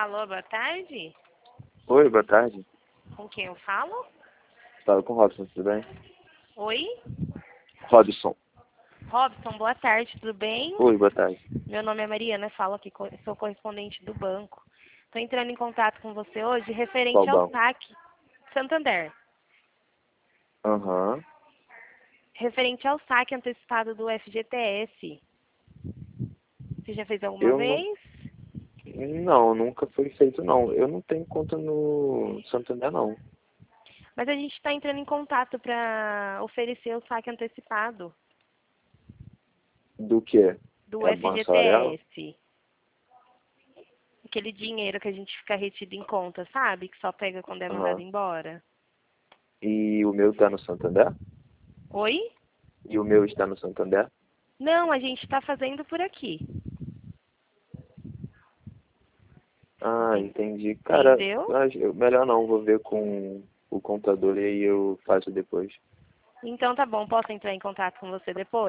Alô, boa tarde. Oi, boa tarde. Com quem eu falo? Fala com o Robson, tudo bem? Oi? Robson. Robson, boa tarde, tudo bem? Oi, boa tarde. Meu nome é Mariana, falo aqui, sou correspondente do banco. Estou entrando em contato com você hoje referente Qual ao banco? saque Santander. Aham. Referente ao saque antecipado do FGTS. Você já fez alguma Eu não... vez? Não, nunca foi feito, não. Eu não tenho conta no Santander, não. Mas a gente está entrando em contato para oferecer o saque antecipado Do que? do É Banco Salarial? FGTS. Aquele dinheiro que a gente fica retido em conta, sabe? Que só pega quando é mandado Aham. embora. E o meu tá no Santander? Oi? E o meu está no Santander? Não, a gente está fazendo por aqui. Ah, entendi. Cara, Entendeu? melhor não, vou ver com o contador e aí eu faço depois. Então tá bom, posso entrar em contato com você depois?